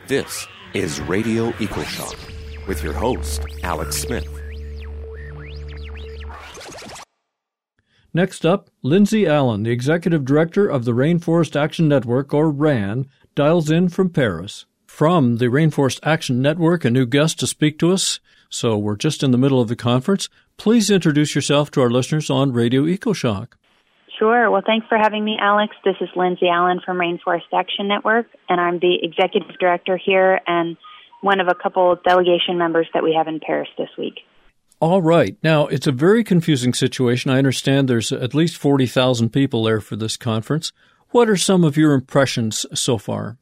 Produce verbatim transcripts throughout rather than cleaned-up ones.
This is Radio EcoShock with your host, Alex Smith. Next up, Lindsay Allen, the Executive Director of the Rainforest Action Network, or RAN, dials in from Paris. From the Rainforest Action Network, a new guest to speak to us, so we're just in the middle of the conference. Please introduce yourself to our listeners on Radio EcoShock. Sure. Well, thanks for having me, Alex. This is Lindsay Allen from Rainforest Action Network, and I'm the Executive Director here and one of a couple of delegation members that we have in Paris this week. All right. Now, it's a very confusing situation. I understand there's at least forty thousand people there for this conference. What are some of your impressions so far?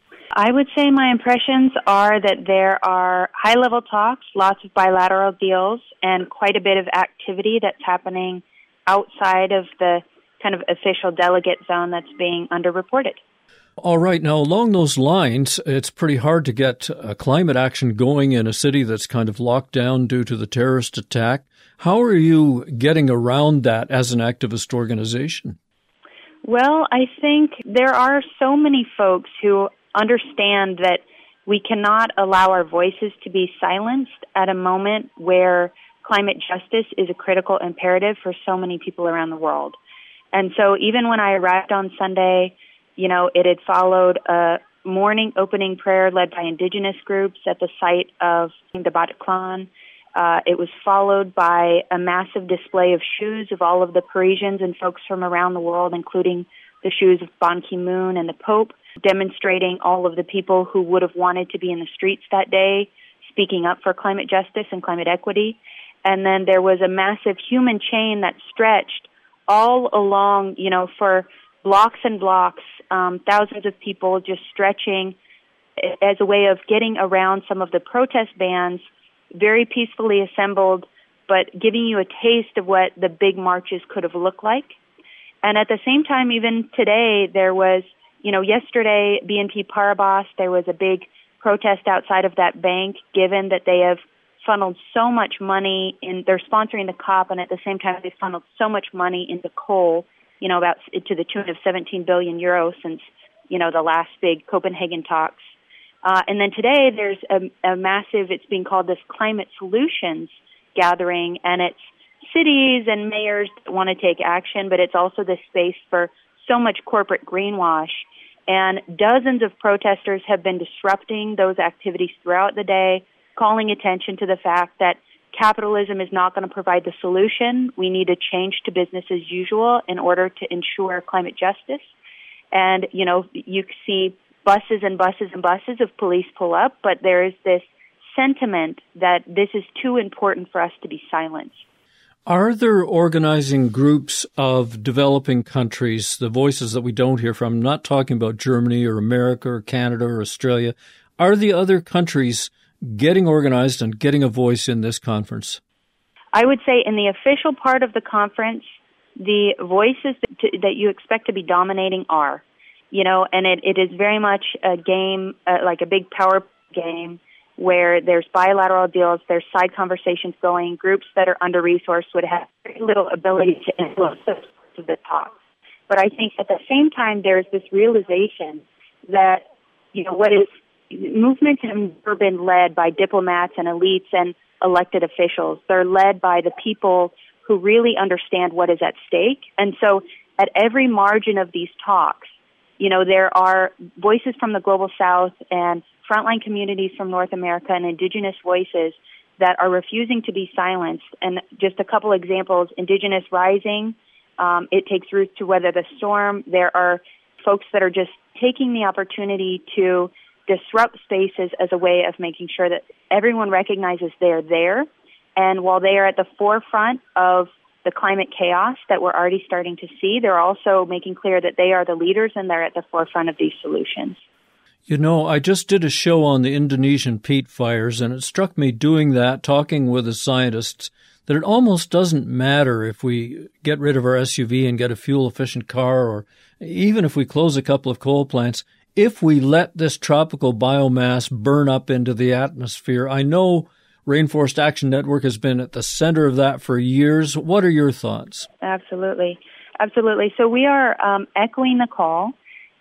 I would say my impressions are that there are high-level talks, lots of bilateral deals, and quite a bit of activity that's happening outside of the kind of official delegate zone that's being underreported. All right. Now, along those lines, it's pretty hard to get uh, climate action going in a city that's kind of locked down due to the terrorist attack. How are you getting around that as an activist organization? Well, I think there are so many folks who understand that we cannot allow our voices to be silenced at a moment where climate justice is a critical imperative for so many people around the world. And so even when I arrived on Sunday, you know, it had followed a morning opening prayer led by indigenous groups at the site of the Bataclan. Uh, it was followed by a massive display of shoes of all of the Parisians and folks from around the world, including the shoes of Ban Ki-moon and the Pope, demonstrating all of the people who would have wanted to be in the streets that day, speaking up for climate justice and climate equity. And then there was a massive human chain that stretched all along, you know, for blocks and blocks, um, thousands of people just stretching as a way of getting around some of the protest bans, very peacefully assembled, but giving you a taste of what the big marches could have looked like. And at the same time, even today, there was, you know, yesterday, B N P Paribas, there was a big protest outside of that bank, given that they have funneled so much money in, they're sponsoring the COP, and at the same time, they've funneled so much money into coal, you know, about to the tune of seventeen billion euros since, you know, the last big Copenhagen talks. Uh, and then today, there's a, a massive, it's being called this Climate Solutions gathering, and it's cities and mayors that want to take action, but it's also this space for so much corporate greenwash. And dozens of protesters have been disrupting those activities throughout the day, calling attention to the fact that capitalism is not going to provide the solution. We need to change to business as usual in order to ensure climate justice. And, you know, you see buses and buses and buses of police pull up, but there is this sentiment that this is too important for us to be silenced. Are there organizing groups of developing countries, the voices that we don't hear from, I'm not talking about Germany or America or Canada or Australia, are the other countries getting organized and getting a voice in this conference? I would say in the official part of the conference, the voices that, to, that you expect to be dominating are, you know, and it, it is very much a game, uh, like a big power game, where there's bilateral deals, there's side conversations going, groups that are under-resourced would have very little ability to influence the talks. But I think at the same time, there's this realization that, you know, what is movements have never been led by diplomats and elites and elected officials. They're led by the people who really understand what is at stake. And so at every margin of these talks, you know, there are voices from the Global South and frontline communities from North America and indigenous voices that are refusing to be silenced. And just a couple examples, Indigenous Rising, um, it takes roots to weather the storm. There are folks that are just taking the opportunity to disrupt spaces as a way of making sure that everyone recognizes they're there. And while they are at the forefront of the climate chaos that we're already starting to see, they're also making clear that they are the leaders and they're at the forefront of these solutions. You know, I just did a show on the Indonesian peat fires, and it struck me doing that, talking with the scientists, that it almost doesn't matter if we get rid of our S U V and get a fuel-efficient car, or even if we close a couple of coal plants, if we let this tropical biomass burn up into the atmosphere. I know Rainforest Action Network has been at the center of that for years. What are your thoughts? Absolutely. Absolutely. So we are um, echoing the call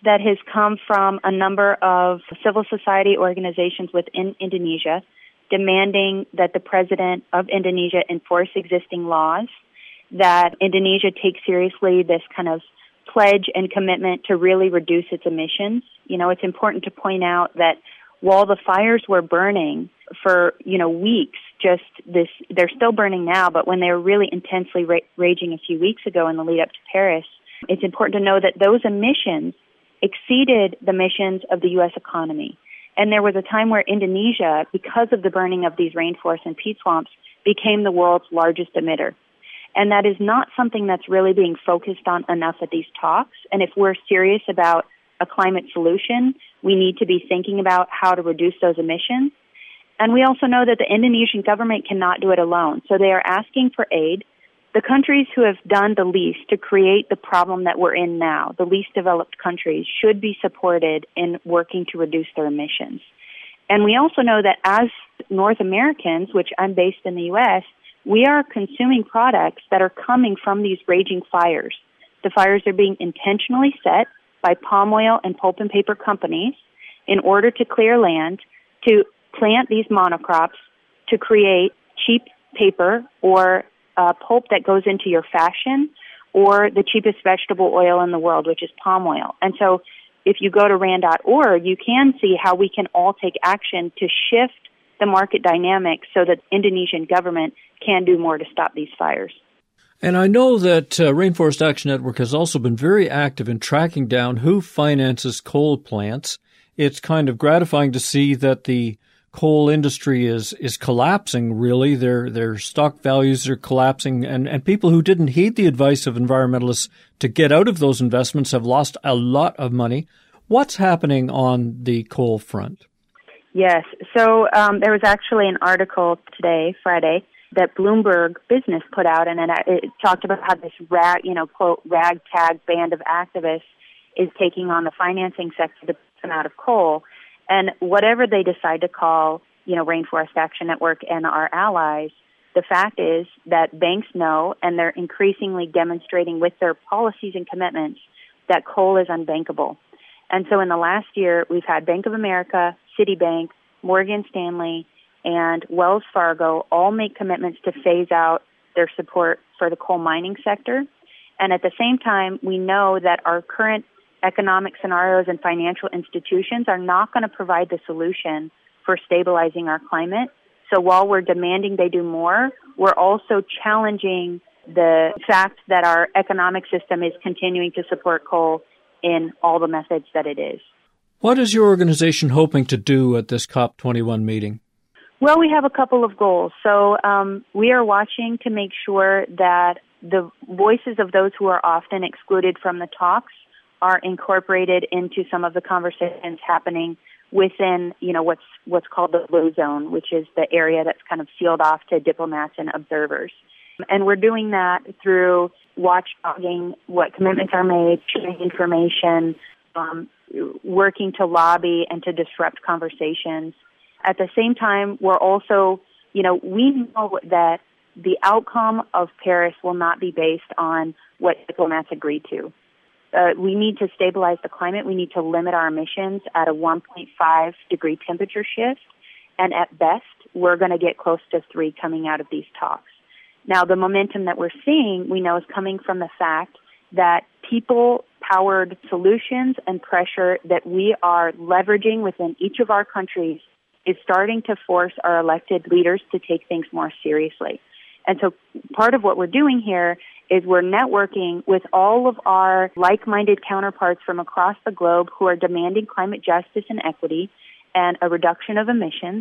that has come from a number of civil society organizations within Indonesia demanding that the president of Indonesia enforce existing laws, that Indonesia take seriously this kind of pledge and commitment to really reduce its emissions. You know, it's important to point out that while the fires were burning for, you know, weeks, just this, they're still burning now, but when they were really intensely ra- raging a few weeks ago in the lead up to Paris, it's important to know that those emissions exceeded the emissions of the U S economy. And there was a time where Indonesia, because of the burning of these rainforests and peat swamps, became the world's largest emitter. And that is not something that's really being focused on enough at these talks. And if we're serious about a climate solution, we need to be thinking about how to reduce those emissions. And we also know that the Indonesian government cannot do it alone. So they are asking for aid. The countries who have done the least to create the problem that we're in now, the least developed countries, should be supported in working to reduce their emissions. And we also know that as North Americans, which I'm based in the U S, we are consuming products that are coming from these raging fires. The fires are being intentionally set by palm oil and pulp and paper companies in order to clear land to plant these monocrops to create cheap paper or uh, pulp that goes into your fashion, or the cheapest vegetable oil in the world, which is palm oil. And so if you go to R A N D dot org, you can see how we can all take action to shift the market dynamics so that the Indonesian government can do more to stop these fires. And I know that uh, Rainforest Action Network has also been very active in tracking down who finances coal plants. It's kind of gratifying to see that the coal industry is is collapsing, really. Their their stock values are collapsing, and, and people who didn't heed the advice of environmentalists to get out of those investments have lost a lot of money. What's happening on the coal front? Yes. So um, there was actually an article today, Friday, that Bloomberg Business put out, and it, it talked about how this rag, you know, quote, ragtag band of activists is taking on the financing sector to put them out of coal. And whatever they decide to call, you know, Rainforest Action Network and our allies, the fact is that banks know, and they're increasingly demonstrating with their policies and commitments, that coal is unbankable. And so in the last year, we've had Bank of America, Citibank, Morgan Stanley, and Wells Fargo all make commitments to phase out their support for the coal mining sector. And at the same time, we know that our current economic scenarios and financial institutions are not going to provide the solution for stabilizing our climate. So while we're demanding they do more, we're also challenging the fact that our economic system is continuing to support coal in all the methods that it is. What is your organization hoping to do at this COP twenty-one meeting? Well, we have a couple of goals. So um, we are watching to make sure that the voices of those who are often excluded from the talks are incorporated into some of the conversations happening within, you know, what's what's called the blue zone, which is the area that's kind of sealed off to diplomats and observers. And we're doing that through watchdogging what commitments are made, sharing information, um, working to lobby and to disrupt conversations. At the same time, we're also, you know, we know that the outcome of Paris will not be based on what diplomats agree to. Uh, we need to stabilize the climate. We need to limit our emissions at a one point five degree temperature shift. And at best, we're going to get close to three coming out of these talks. Now, the momentum that we're seeing, we know, is coming from the fact that people-powered solutions and pressure that we are leveraging within each of our countries is starting to force our elected leaders to take things more seriously. And so part of what we're doing here is we're networking with all of our like-minded counterparts from across the globe who are demanding climate justice and equity and a reduction of emissions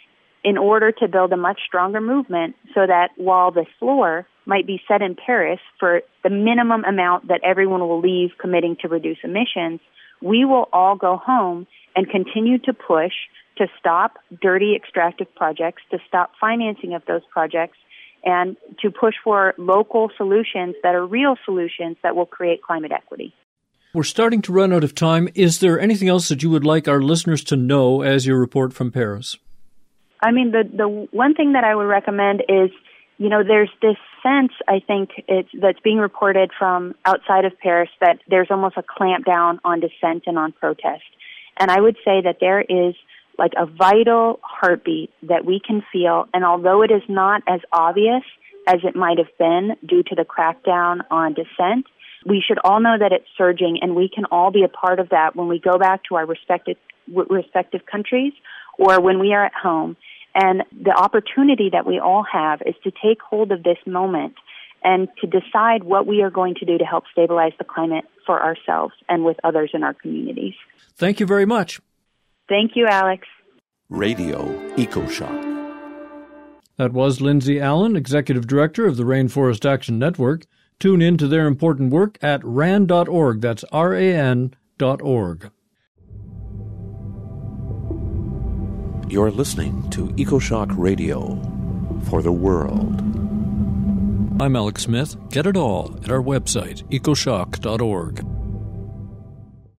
in order to build a much stronger movement so that while the floor might be set in Paris for the minimum amount that everyone will leave committing to reduce emissions, we will all go home and continue to push to stop dirty extractive projects, to stop financing of those projects, and to push for local solutions that are real solutions that will create climate equity. We're starting to run out of time. Is there anything else that you would like our listeners to know as you report from Paris? I mean, the, the one thing that I would recommend is, you know, there's this sense, I think it's that's being reported from outside of Paris that there's almost a clampdown on dissent and on protest. And I would say that there is like a vital heartbeat that we can feel, and although it is not as obvious as it might have been due to the crackdown on dissent, we should all know that it's surging, and we can all be a part of that when we go back to our respective respective countries or when we are at home. And the opportunity that we all have is to take hold of this moment and to decide what we are going to do to help stabilize the climate for ourselves and with others in our communities. Thank you very much. Thank you, Alex. Radio EcoShock. That was Lindsay Allen, Executive Director of the Rainforest Action Network. Tune in to their important work at ran dot org. That's R A N dot org. You're listening to EcoShock Radio for the world. I'm Alex Smith. Get it all at our website, ecoshock dot org.